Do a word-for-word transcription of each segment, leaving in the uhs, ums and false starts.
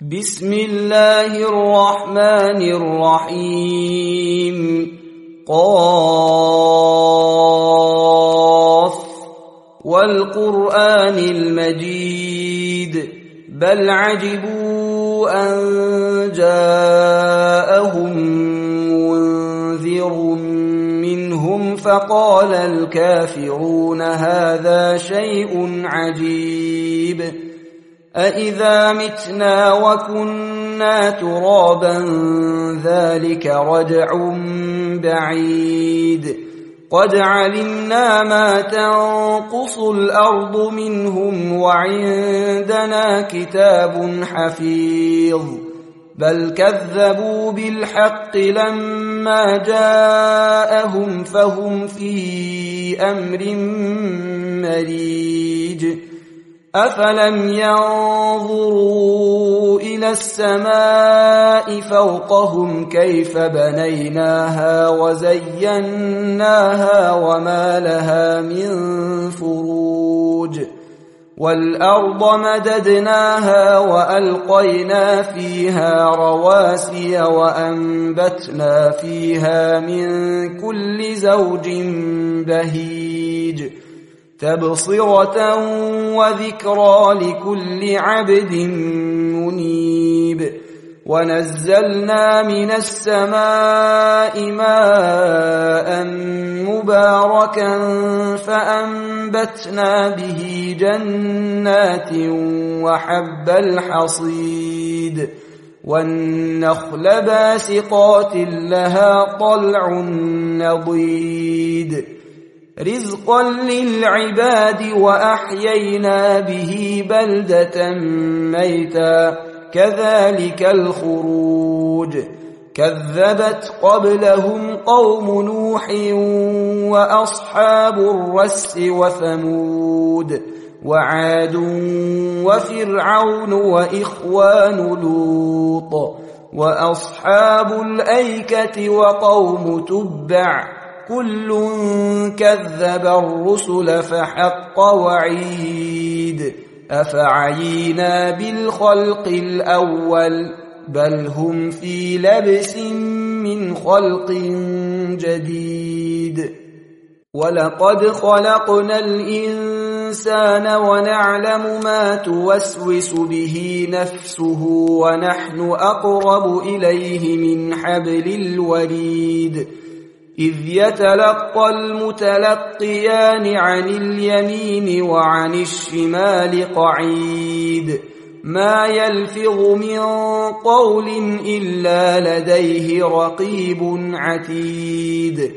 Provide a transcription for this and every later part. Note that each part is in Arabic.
بسم الله الرحمن الرحيم. قاف والقرآن المجيد بل عجبوا أن جاءهم منذر منهم فقال الكافرون هذا شيء عجيب أإذا متنا وكنا ترابا ذلك رجع بعيد قد علمنا ما تنقص الأرض منهم وعندنا كتاب حفيظ بل كذبوا بالحق لما جاءهم فهم في أمر مريج أفلم ينظروا إلى السماء فوقهم كيف بنيناها وزيناها وما لها من فروج والأرض مددناها وألقينا فيها رواسي وأنبتنا فيها من كل زوج بهيج تبصرة وذكرى لكل عبد منيب ونزلنا من السماء ماء مباركا فأنبتنا به جنات وحب الحصيد والنخل باسقات لها طلع نضيد رزقا للعباد وأحيينا به بلدة ميتا كذلك الخروج كذبت قبلهم قوم نوح وأصحاب الرس وثمود وعاد وفرعون وإخوان لوط وأصحاب الأيكة وقوم تبع كل كذب الرسل فحق وعيد أفعينا بالخلق الأول بل هم في لبس من خلق جديد ولقد خلقنا الإنسان ونعلم ما توسوس به نفسه ونحن أقرب إليه من حبل الوريد إذ يتلقى المتلقيان عن اليمين وعن الشمال قعيد ما يلفظ من قول إلا لديه رقيب عتيد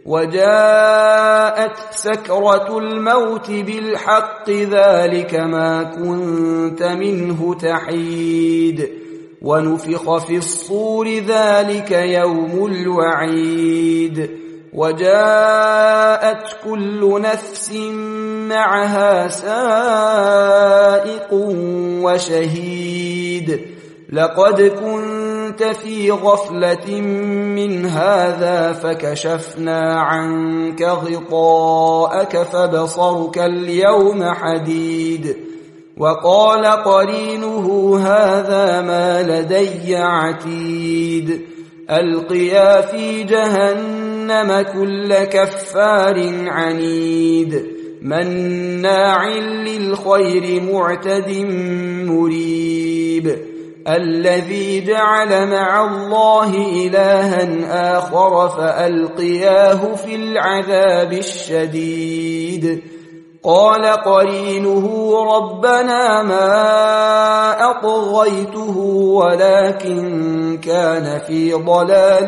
وجاءت سكرة الموت بالحق ذلك ما كنت منه تحيد ونفخ في الصور ذلك يوم الوعيد وجاءت كل نفس معها سائق وشهيد لقد كنت في غفلة من هذا فكشفنا عنك غطاءك فبصرك اليوم حديد وقال قرينه هذا ما لدي عتيد ألقيا في جهنم كل كفار عنيد مناع للخير معتد مريب الذي جعل مع الله إلها آخر فألقياه في العذاب الشديد قال قرينه ربنا ما أطغيته ولكن كان في ضلال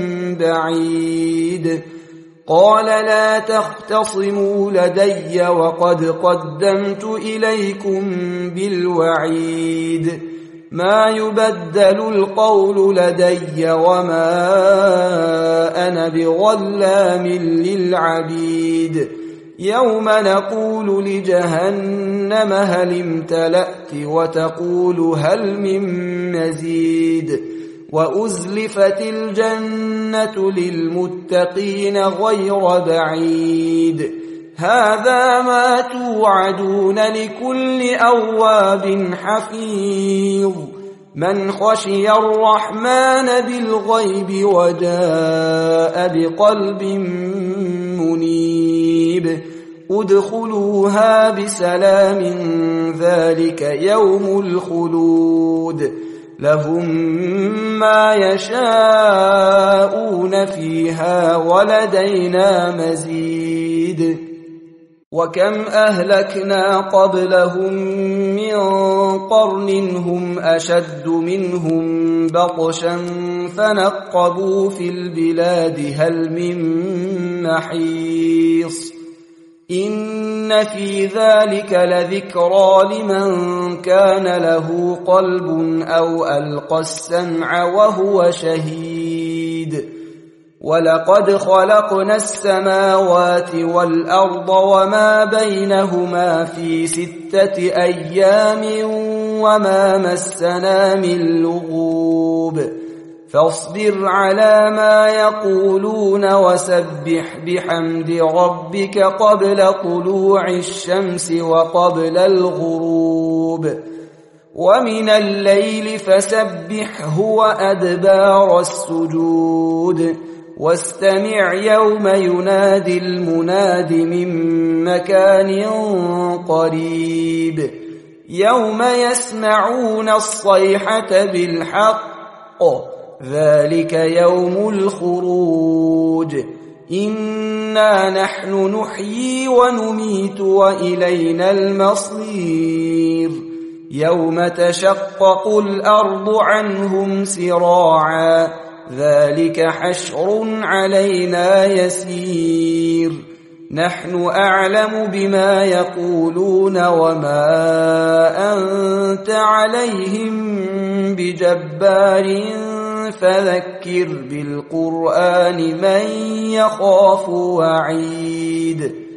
بعيد قال لا تختصموا لدي وقد قدمت إليكم بالوعيد ما يبدل القول لدي وما أنا بظلام للعبيد يوم نقول لجهنم هل امتلأت وتقول هل من مزيد وأزلفت الجنة للمتقين غير بعيد هذا ما توعدون لكل أواب حفيظ من خشي الرحمن بالغيب وجاء بقلب منيب ادخلوها بسلام ذلك يوم الخلود لهم ما يشاءون فيها ولدينا مزيد وكم أهلكنا قبلهم من قرن هم أشد منهم بطشا فنقبوا في البلاد هل من محيص إن في ذلك لذكرى لمن كان له قلب أو ألقى السمع وهو شهيد ولقد خلقنا السماوات والأرض وما بينهما في ستة أيام وما مسنا من لغوب فاصبر على ما يقولون وسبح بحمد ربك قبل طلوع الشمس وقبل الغروب ومن الليل فسبحه وأدبار السجود واستمع يوم ينادي المناد من مكان قريب يوم يسمعون الصيحة بالحق ذلك يوم الخروج إنا نحن نحيي ونميت وإلينا المصير يوم تشقق الأرض عنهم سراعا ذلك حشر علينا يسير نحن أعلم بما يقولون وما أنت عليهم بجبار فذكر بالقرآن من يخاف وعيد